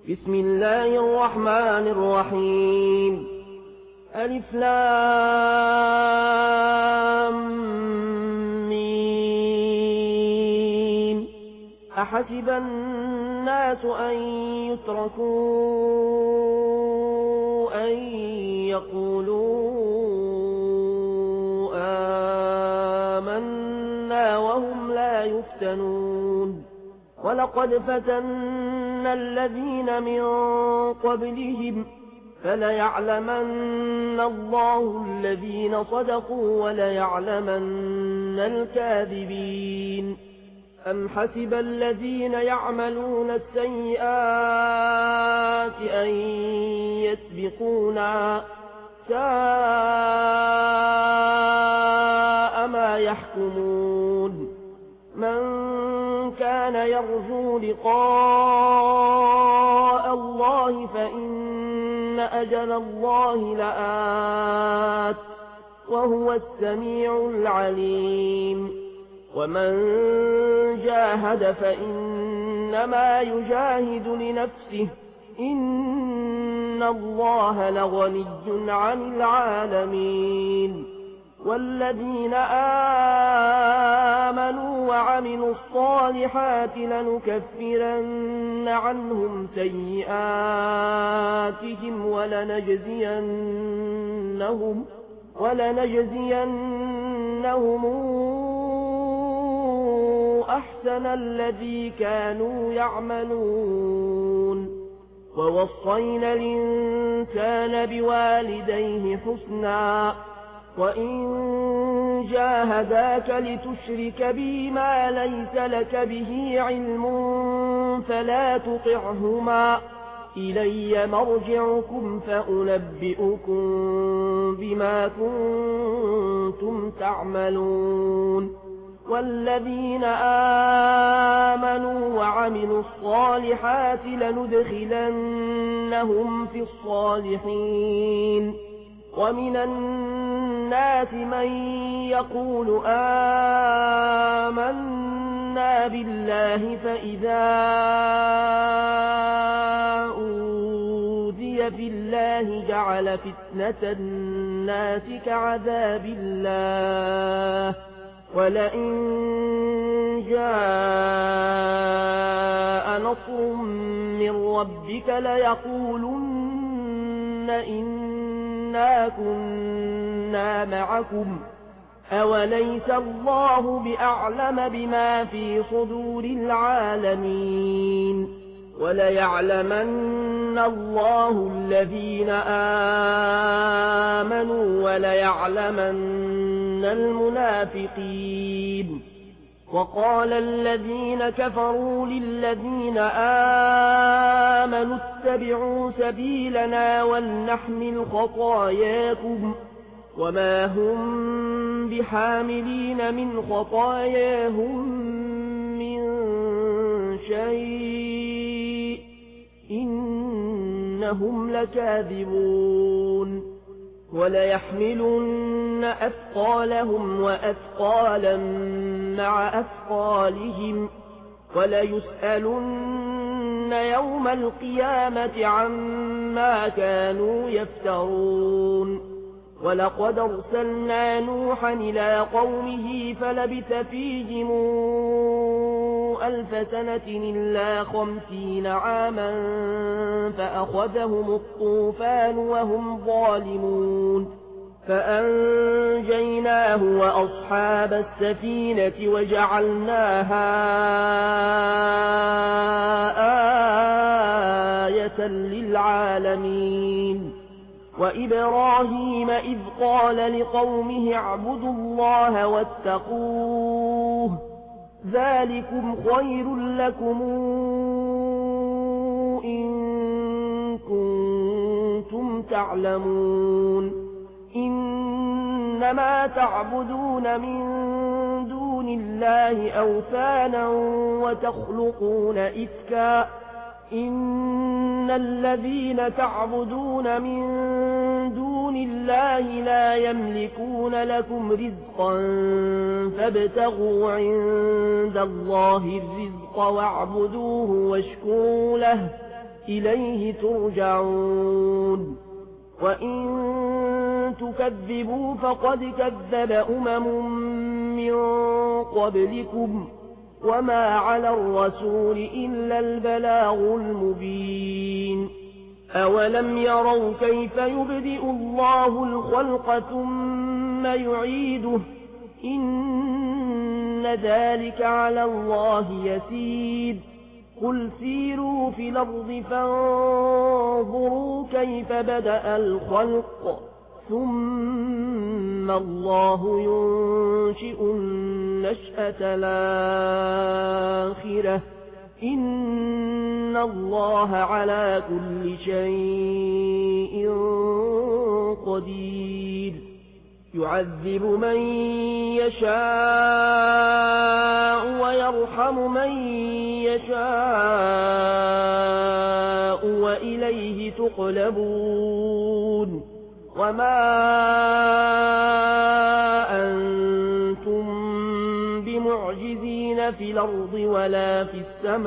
بسم الله الرحمن الرحيم ألف لام ميم أحسب الناس أن يتركوا أن يقولوا آمنا وهم لا يفتنون ولقد فتنا الذين من قبلهم فليعلمن الله الذين صدقوا وليعلمن الكاذبين أم حسب الذين يعملون السيئات أن يسبقونا ساء ما يحكمون من كان يرجو لقاء الله فإن أجل الله لآت وهو السميع العليم ومن جاهد فإنما يجاهد لنفسه إن الله لغني عن العالمين والذين آمنوا وعملوا الصالحات لنكفرن عنهم سيئاتهم ولنجزينهم أحسن الذي كانوا يعملون ووصينا الإنسان بوالديه حسنا وإن جاهداك لتشرك بي ما ليس لك به علم فلا تطعهما إلي مرجعكم فأنبئكم بما كنتم تعملون والذين آمنوا وعملوا الصالحات لندخلنهم في الصالحين ومن الناس من يقول آمنا بالله فإذا أوذي بالله جعل فتنة الناس كعذاب الله ولئن جاء نصر من ربك ليقولن إنا كنا معكم أوليس الله بأعلم بما في صدور العالمين وليعلمن الله الذين آمنوا وليعلمن المنافقين وقال الذين كفروا للذين آمنوا اتبعوا سبيلنا ولنحمل خطاياكم وما هم بحاملين من خطاياهم من شيء إنهم لكاذبون وليحملن أثقالهم وأثقالا مع أثقالهم وليسألن يوم القيامة عما كانوا يفترون ولقد أرسلنا نوحا إلى قومه فلبث فيهم 1000 سنة إلا 50 عاما فأخذهم الطوفان وهم ظالمون فأنجيناه وأصحاب السفينة وجعلناها آية للعالمين وإبراهيم إذ قال لقومه اعبدوا الله واتقوه ذلكم خير لكم إن كنتم تعلمون إنما تعبدون من دون الله أوثانا وتخلقون إفكا إن الذين تعبدون من دون الله لا يملكون لكم رزقا فابتغوا عند الله الرزق واعبدوه واشكروا له إليه ترجعون وإن تكذبوا فقد كذب من قبلكم وما على الرسول إلا البلاغ المبين أولم يروا كيف يبدئ الله الخلق ثم يعيده إن ذلك على الله يسير قل سيروا في الأرض فانظروا كيف بدأ الخلق ثم الله ينشئ النشأة الآخرة إن الله على كل شيء قدير يعذب من يشاء ويرحم من يشاء وإليه تقلبون وما أنتم بمعجزين في الأرض ولا في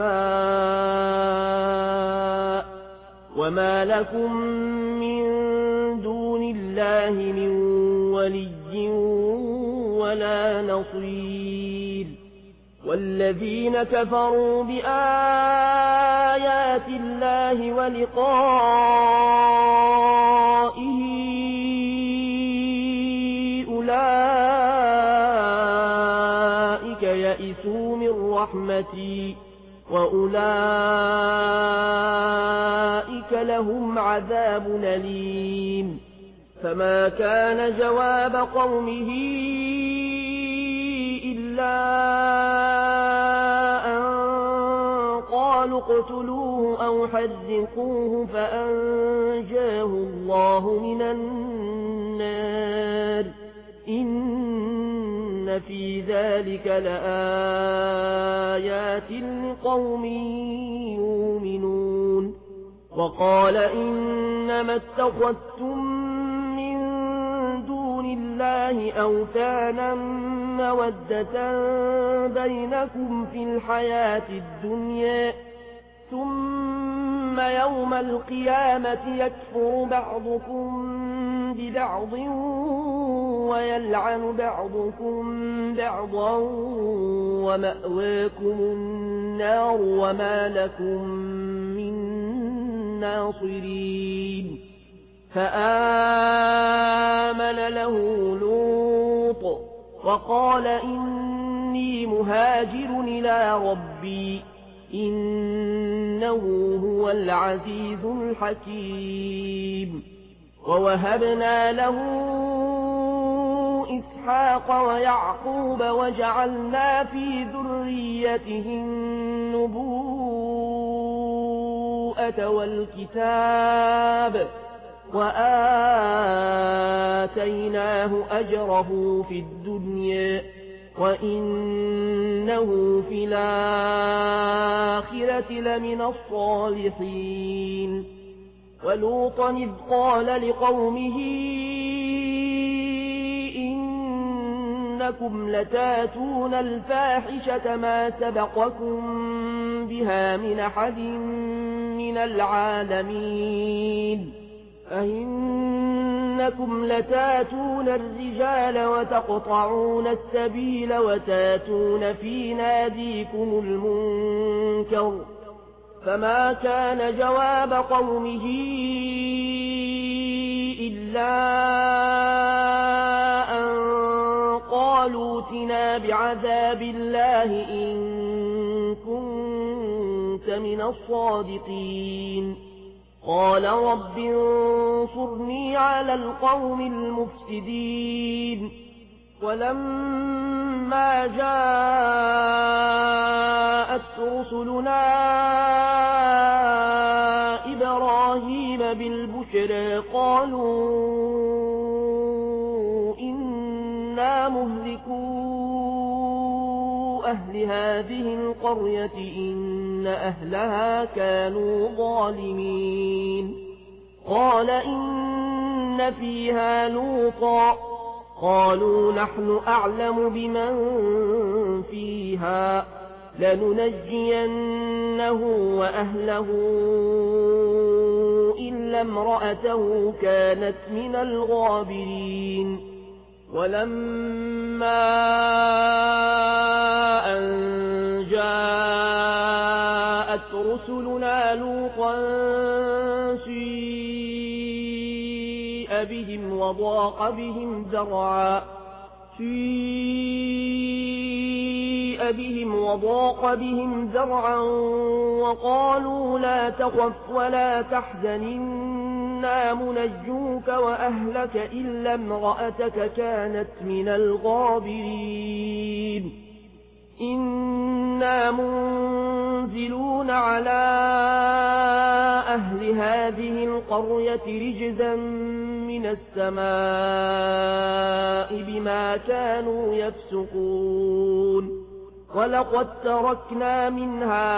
السماء وما لكم من دون الله من ولي ولا نصير والذين كفروا بآيات الله ولقائه أولئك يئسوا من رحمتي وأولئك لهم عذاب أليم فما كان جواب قومه إلا أن قالوا اقتلوه أو حرقوه فأنجاه الله من النار إن في ذلك لآيات لقوم يؤمنون وقال إنما اتخذتم من دون الله أوثانا مودة بينكم في الحياة الدنيا ثم يوم القيامة يكفر بعضكم ببعض ويلعن بعضكم بعضا ومأواكم النار وما لكم من ناصرين فآمن له لوط وقال إني مهاجر إلى ربي إنه هو العزيز الحكيم ووهبنا له إسحاق ويعقوب وجعلنا في ذريته النبوءة والكتاب وآتيناه أجره في الدنيا وإنه في الآخرة لمن الصالحين ولوطا إذ قال لقومه إنكم لتاتون الفاحشة ما سبقكم بها من أحد من العالمين أئنكم لتاتون الرجال وتقطعون السبيل وتاتون في ناديكم المنكر فما كان جواب قومه إلا أن قالوا ائتنا بعذاب الله إن كنت من الصادقين قال رب انصرني على القوم المفسدين ولما جاءت رسلنا إبراهيم بالبشرى قالوا إنا مهلكو أهل هذه القرية إن أهلها كانوا ظالمين قال إن فيها لوطا قالوا نحن أعلم بمن فيها لننجينه وأهله إلا امرأته كانت من الغابرين ولما أن جاءت رسلنا لوطا سيء بهم وضاق بهم ذرعا وقالوا لا تخف ولا تحزن إنا منجوك وأهلك إلا امرأتك كانت من الغابرين إنا منزلون على أهل هذه القرية رجزا من السماء بما كانوا يفسقون ولقد تركنا منها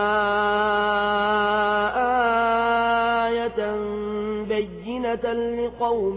آية بينة لقوم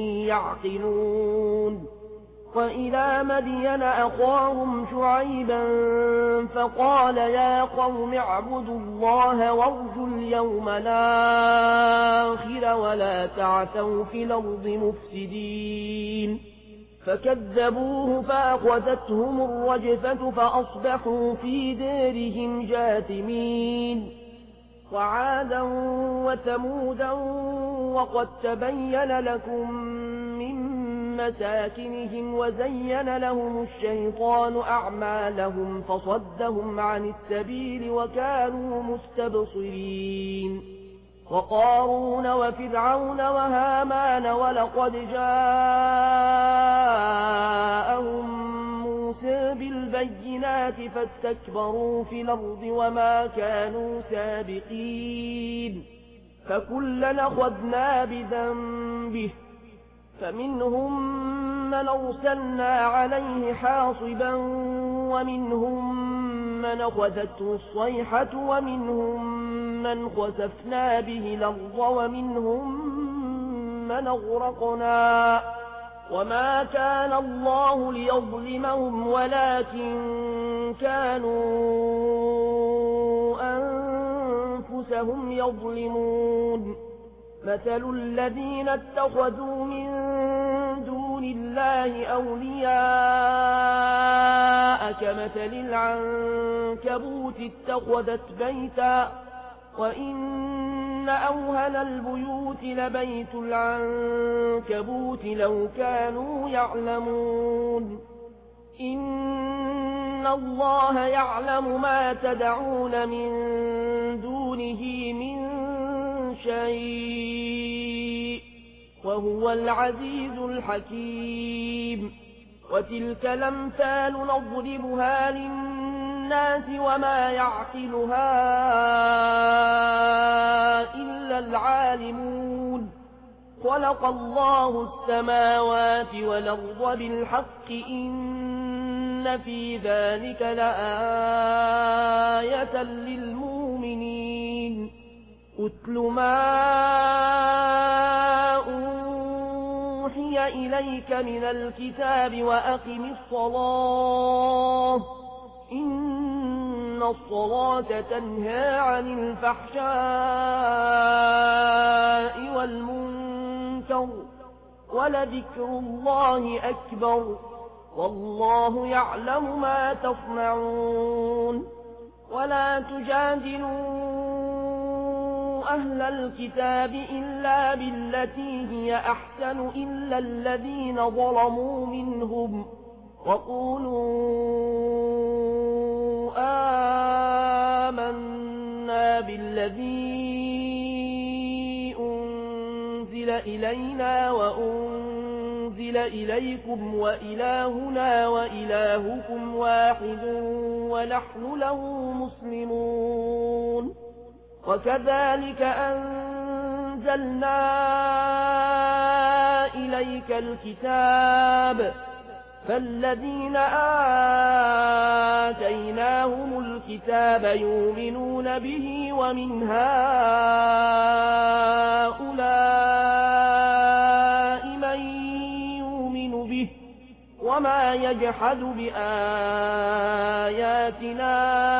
يعقلون وإلى مدين أخاهم شعيبا فقال يا قوم اعبدوا الله وارجوا اليوم الآخر ولا تعثوا في الأرض مفسدين فكذبوه فأخذتهم الرجفة فأصبحوا في دارهم جاثمين وعادا وثمودا وقد تبين لكم من مساكنهم وزين لهم الشيطان أعمالهم فصدهم عن السبيل وكانوا مستبصرين وقارون وفرعون وهامان ولقد جاءهم موسى بالبينات فاستكبروا في الأرض وما كانوا سابقين فكلا أخذنا بذنبه فمنهم من أرسلنا عليه حاصبا ومنهم من أخذته الصيحة ومنهم من خسفنا به الأرض ومنهم من أغرقنا وما كان الله ليظلمهم ولكن كانوا أنفسهم يظلمون مثل الذين اتخذوا من دون الله أولياء كمثل العنكبوت اتخذت بيتا وإن أوهن البيوت لبيت العنكبوت لو كانوا يعلمون إن الله يعلم ما تدعون من دونه من شيء وهو العزيز الحكيم وتلك الأمثال نضربها للناس وما يعقلها إلا العالمون خلق الله السماوات والأرض بالحق إن في ذلك لآية للمؤمنين أتل ما أوحي إليك من الكتاب وأقم الصلاة إن الصلاة تنهى عن الفحشاء والمنكر ولذكر الله أكبر والله يعلم ما تصنعون ولا تجادلوا أهل الكتاب إلا بالتي هي أحسن إلا الذين ظلموا منهم وقولوا آمنا بالذي أنزل إلينا وأنزل إليكم وإلهنا وإلهكم واحد ونحن له مسلمون وكذلك أنزلنا إليك الكتاب فالذين آتيناهم الكتاب يؤمنون به ومن هؤلاء من يؤمن به وما يجحد بآياتنا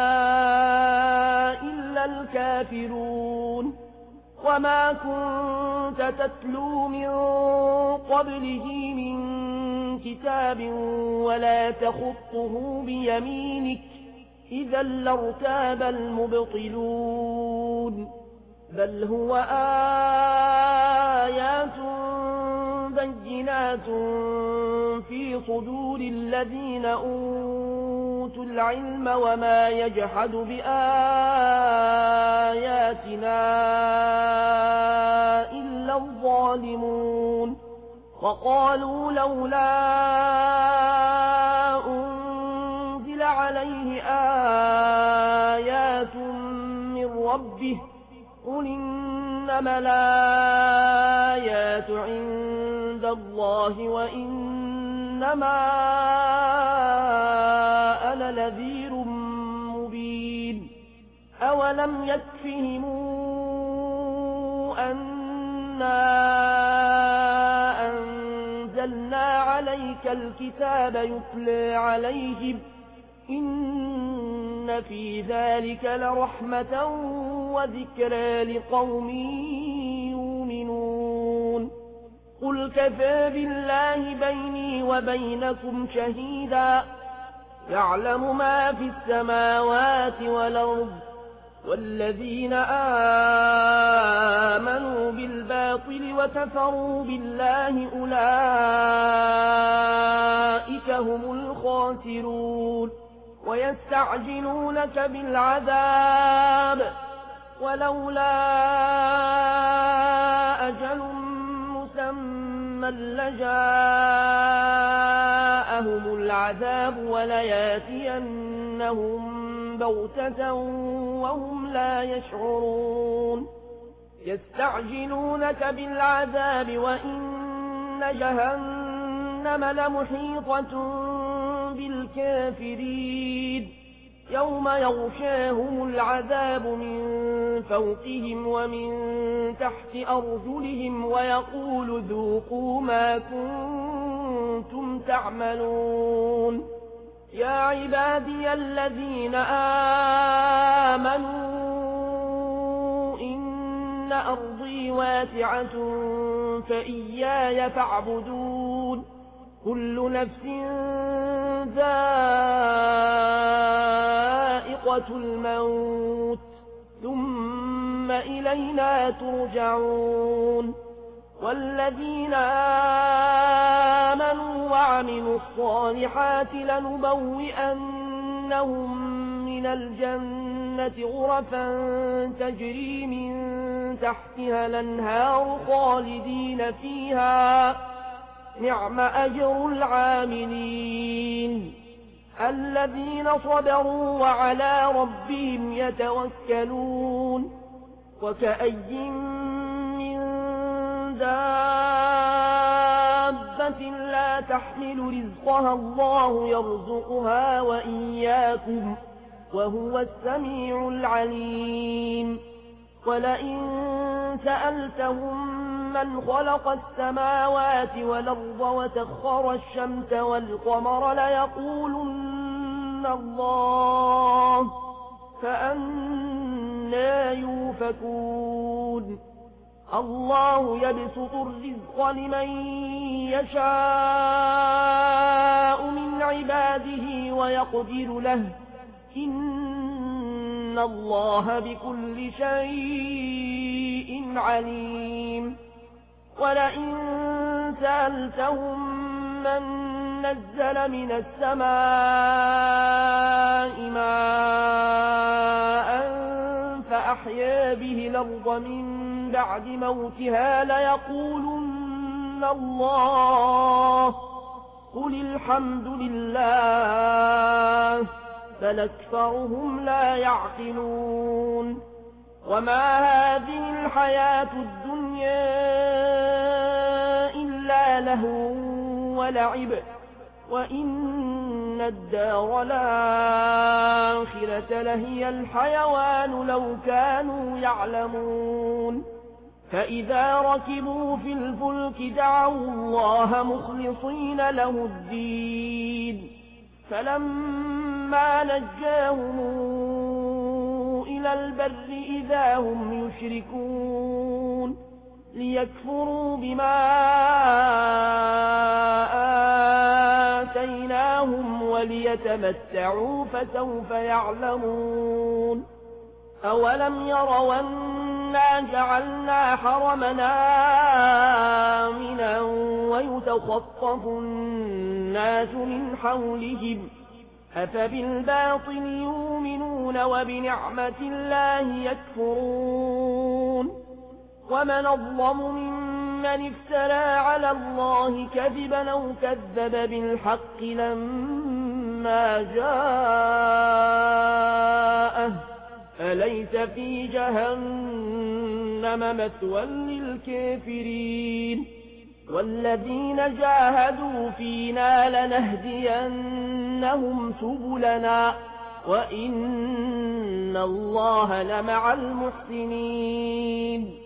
إلا الكافرون وما كنت تتلو من قبله من كتاب ولا تخطه بيمينك إذا لارتاب المبطلون بل هو آيات بينات في صدور الذين أوتوا العلم وما يجحد بآياتنا إلا الظالمون وقالوا لولا أنزل عليه آيات من ربه قل إنما الآيات عند الله وإنما أنا نذير مبين أولم يكفهم أنا أنزلنا عليك الكتاب يتلى عليهم إن في ذلك لرحمة وذكرى لقوم يؤمنون قل كفى بالله بيني وبينكم شهيدا يعلم ما في السماوات والأرض والذين آمنوا بالباطل وكفروا بالله أولئك هم الخاسرون ويستعجلونك بالعذاب ولولا أجل مسمى لجاءهم العذاب ولياتينهم بغتة وهم لا يشعرون يستعجلونك بالعذاب وإن جهنم لمحيطة بالكافرين يوم يغشاهم العذاب من فوقهم ومن تحت أرجلهم ويقول ذوقوا ما كنتم تعملون يا عبادي الذين آمنوا إن أرضي واسعة فإياي فاعبدون كل نفس ذائقة الموت ثم إلينا ترجعون والذين آمنوا وعملوا الصالحات لنبوئنهم من الجنة غرفا تجري من تحتها الأنهار خالدين فيها نعم أجر العاملين الذين صبروا وعلى ربهم يتوكلون وكأي من دابة لا تحمل رزقها الله يرزقها وإياكم وهو السميع العليم ولئن سألتهم من خلق السماوات والأرض وسخر الشمس والقمر ليقولن الله فأنى يؤفكون الله يبسط الرزق لمن يشاء من عباده ويقدر له إن الله بكل شيء عليم ولئن سألتهم من نزل من السماء ماء فأحيا به الأرض من بعد موتها ليقولن الله قل الحمد لله بل أكثرهم لا يعقلون وما هذه الحياة الدنيا إلا لهو ولعب وإن الدار الآخرة لهي الحيوان لو كانوا يعلمون فإذا ركبوا في الفلك دعوا الله مخلصين له الدين فلما نجاهم إلى البر إذا هم يشركون ليكفروا بما آتيناهم وليتمتعوا فسوف يعلمون أولم يروا أنا جعلنا حرمنا آمنا ويتخطف الناس من حولهم أفبالباطل يؤمنون وبنعمة الله يكفرون ومن أظلم ممن افترى على الله كذبا أو كذب بالحق لما جاءه أليس في جهنم مثوى للكافرين والذين جاهدوا فينا لنهدينهم سبلنا وإن الله لمع المحسنين